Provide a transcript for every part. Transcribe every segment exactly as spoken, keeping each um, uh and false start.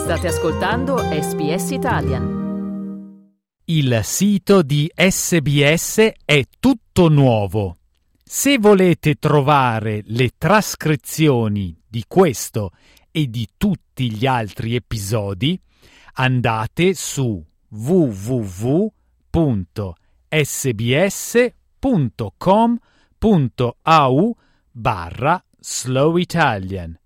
State ascoltando S B S Italian. Il sito di S B S è tutto nuovo. Se volete trovare le trascrizioni di questo e di tutti gli altri episodi, andate su w w w punto s b s punto com punto a u barra slow italian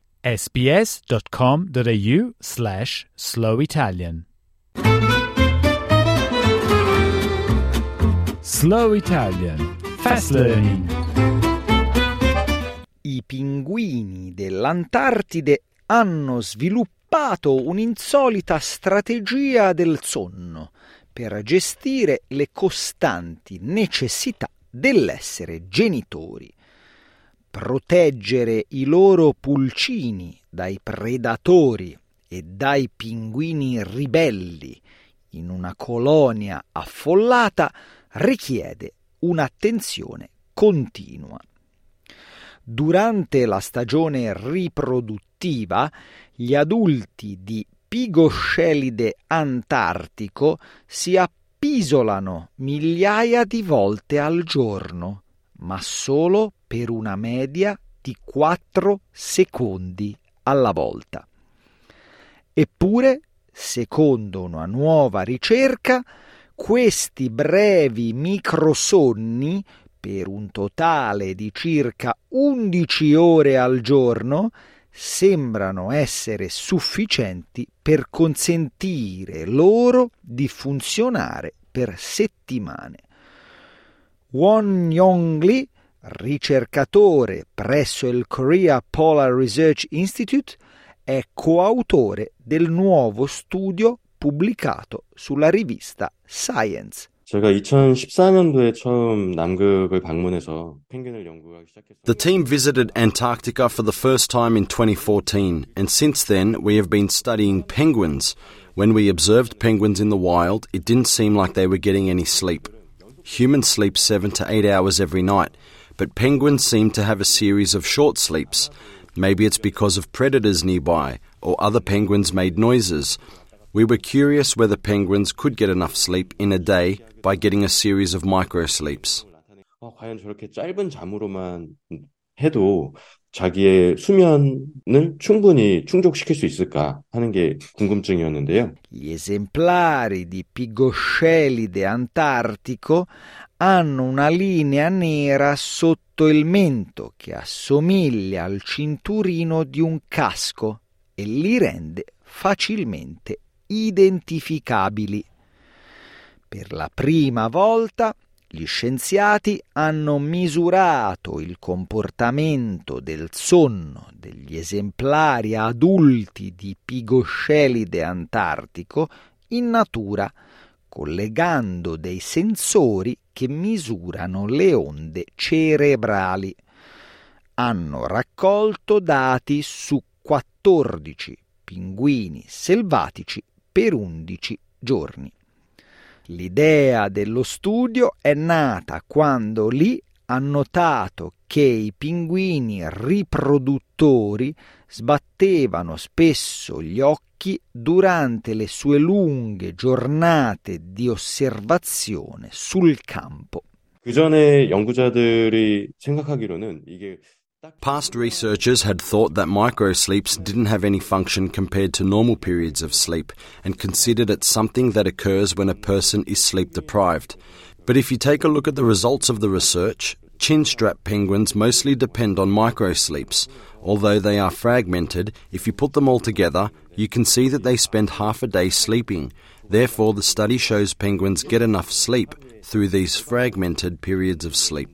sbs.com.au slash slow Italian. Slow Italian. Fast Learning. I pinguini dell'Antartide hanno sviluppato un'insolita strategia del sonno per gestire le costanti necessità dell'essere genitori. Proteggere i loro pulcini dai predatori e dai pinguini ribelli in una colonia affollata richiede un'attenzione continua. Durante la stagione riproduttiva, gli adulti di Pigoscelide antartico si appisolano migliaia di volte al giorno, ma solo per una media di quattro secondi alla volta. Eppure, secondo una nuova ricerca, questi brevi microsonni, per un totale di circa undici ore al giorno, sembrano essere sufficienti per consentire loro di funzionare per settimane. Won Yong-lee, ricercatore presso il Korea Polar Research Institute, è coautore del nuovo studio pubblicato sulla rivista Science. 제가 이천십사 년도에 처음 남극을 방문해서 펭귄을 연구하기 시작했어요. The team visited Antarctica for the first time in twenty fourteen, and since then we have been studying penguins. When we observed penguins in the wild, it didn't seem like they were getting any sleep. Humans sleep seven to eight hours every night, but penguins seem to have a series of short sleeps. Maybe it's because of predators nearby, or other penguins made noises. We were curious whether penguins could get enough sleep in a day by getting a series of microsleeps. 어, 과연 저렇게 짧은 잠으로만 해도 자기의 수면을 충분히 충족시킬 수 있을까 하는 게 궁금증이었는데요. Gli esemplari di Pigoscelide antartico hanno una linea nera sotto il mento che assomiglia al cinturino di un casco e li rende facilmente identificabili. Per la prima volta gli scienziati hanno misurato il comportamento del sonno degli esemplari adulti di Pigoscelide antartico in natura, collegando dei sensori che misurano le onde cerebrali. Hanno raccolto dati su quattordici pinguini selvatici per undici giorni. L'idea dello studio è nata quando Lee ha notato che i pinguini riproduttori sbattevano spesso gli occhi durante le sue lunghe giornate di osservazione sul campo. 그 전에 연구자들이 생각하기로는 이게 Past researchers had thought that microsleeps didn't have any function compared to normal periods of sleep and considered it something that occurs when a person is sleep deprived. But if you take a look at the results of the research, chinstrap penguins mostly depend on microsleeps. Although they are fragmented, if you put them all together, you can see that they spend half a day sleeping. Therefore, the study shows penguins get enough sleep through these fragmented periods of sleep.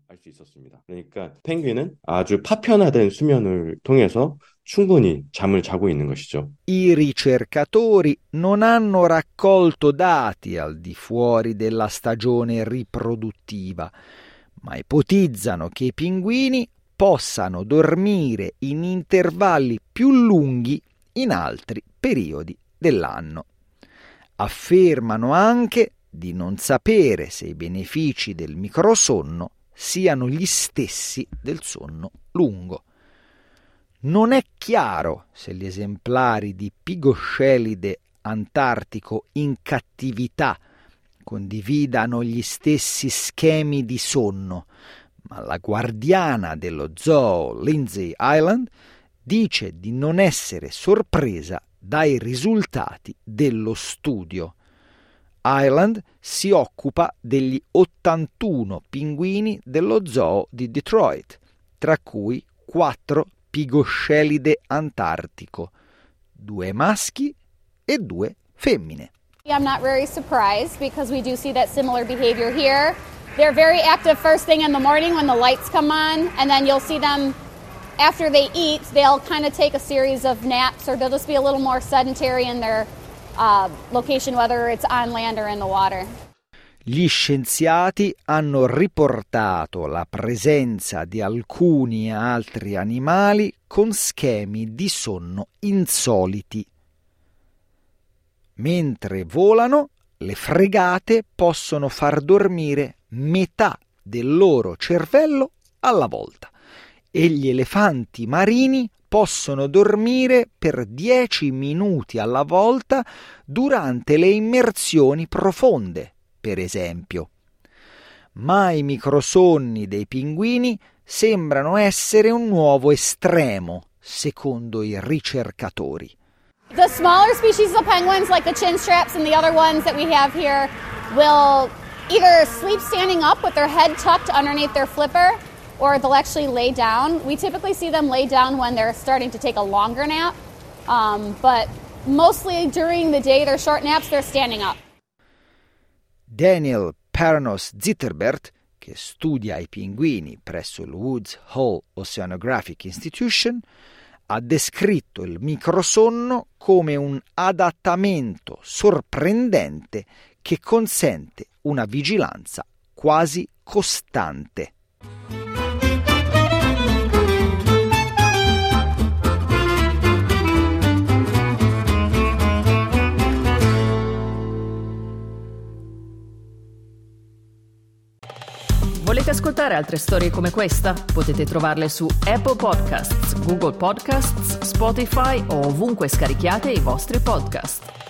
그러니까 펭귄은 아주 파편화된 수면을 통해서 충분히 잠을 자고 있는 것이죠. I ricercatori non hanno raccolto dati al di fuori della stagione riproduttiva, ma ipotizzano che i pinguini possano dormire in intervalli più lunghi in altri periodi dell'anno. Affermano anche di non sapere se i benefici del microsonno siano gli stessi del sonno lungo. Non è chiaro se gli esemplari di Pigoscelide antartico in cattività condividano gli stessi schemi di sonno, ma la guardiana dello zoo Lindsay Ireland dice di non essere sorpresa dai risultati dello studio. Ireland si occupa degli ottantuno pinguini dello zoo di Detroit, tra cui quattro Pigoscelide antartico, due maschi e due femmine. I'm not very surprised because we do see that similar behavior here. They're very active first thing in the morning when the lights come on, and then you'll see them after they eat, they'll kind of take a series of naps, or they'll just be a little more sedentary in their uh, location, whether it's on land or in the water. Gli scienziati hanno riportato la presenza di alcuni altri animali con schemi di sonno insoliti. Mentre volano, le fregate possono far dormire metà del loro cervello alla volta e gli elefanti marini possono dormire per dieci minuti alla volta durante le immersioni profonde, per esempio. Ma i microsonni dei pinguini sembrano essere un nuovo estremo, secondo i ricercatori. The smaller species of penguins, like the chinstraps and the other ones that we have here, will either sleep standing up with their head tucked underneath their flipper, or they'll actually lay down. We typically see them lay down when they're starting to take a longer nap, um, but mostly during the day, their short naps, they're standing up. Daniel Paranos Zitterbert, che studia i pinguini presso il Woods Hole Oceanographic Institution, ha descritto il microsonno come un adattamento sorprendente che consente una vigilanza quasi costante. Volete ascoltare altre storie come questa? Potete trovarle su Apple Podcasts, Google Podcasts, Spotify o ovunque scarichiate i vostri podcast.